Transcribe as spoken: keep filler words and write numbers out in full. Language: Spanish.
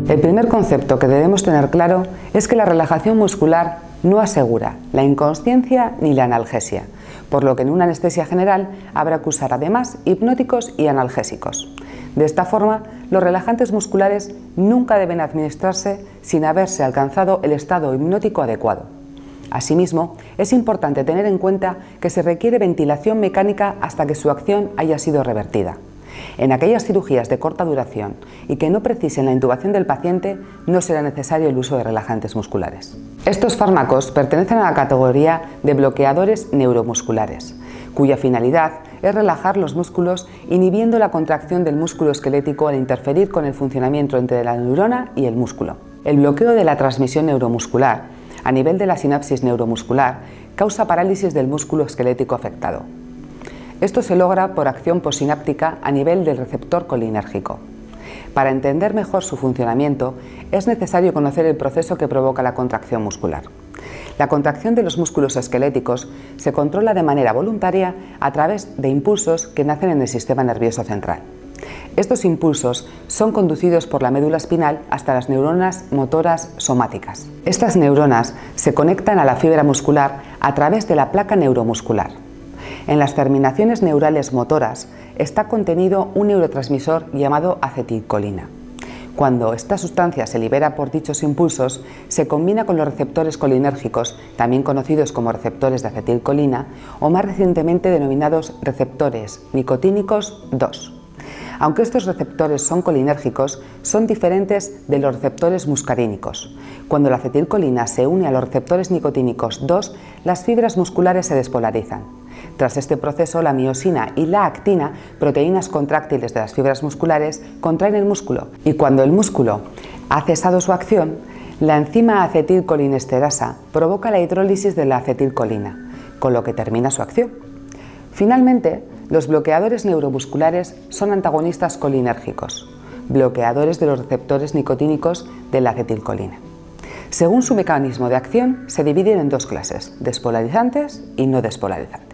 El primer concepto que debemos tener claro es que la relajación muscular no asegura la inconsciencia ni la analgesia, por lo que en una anestesia general habrá que usar además hipnóticos y analgésicos. De esta forma, los relajantes musculares nunca deben administrarse sin haberse alcanzado el estado hipnótico adecuado. Asimismo, es importante tener en cuenta que se requiere ventilación mecánica hasta que su acción haya sido revertida. En aquellas cirugías de corta duración y que no precisen la intubación del paciente, no será necesario el uso de relajantes musculares. Estos fármacos pertenecen a la categoría de bloqueadores neuromusculares, cuya finalidad es relajar los músculos inhibiendo la contracción del músculo esquelético al interferir con el funcionamiento entre la neurona y el músculo. El bloqueo de la transmisión neuromuscular a nivel de la sinapsis neuromuscular causa parálisis del músculo esquelético afectado. Esto se logra por acción posináptica a nivel del receptor colinérgico. Para entender mejor su funcionamiento, es necesario conocer el proceso que provoca la contracción muscular. La contracción de los músculos esqueléticos se controla de manera voluntaria a través de impulsos que nacen en el sistema nervioso central. Estos impulsos son conducidos por la médula espinal hasta las neuronas motoras somáticas. Estas neuronas se conectan a la fibra muscular a través de la placa neuromuscular. En las terminaciones neurales motoras está contenido un neurotransmisor llamado acetilcolina. Cuando esta sustancia se libera por dichos impulsos, se combina con los receptores colinérgicos, también conocidos como receptores de acetilcolina, o más recientemente denominados receptores nicotínicos dos. Aunque estos receptores son colinérgicos, son diferentes de los receptores muscarínicos. Cuando la acetilcolina se une a los receptores nicotínicos dos, las fibras musculares se despolarizan. Tras este proceso, la miosina y la actina, proteínas contráctiles de las fibras musculares, contraen el músculo, y cuando el músculo ha cesado su acción, la enzima acetilcolinesterasa provoca la hidrólisis de la acetilcolina, con lo que termina su acción. Finalmente, los bloqueadores neuromusculares son antagonistas colinérgicos, bloqueadores de los receptores nicotínicos de la acetilcolina. Según su mecanismo de acción, se dividen en dos clases, despolarizantes y no despolarizantes.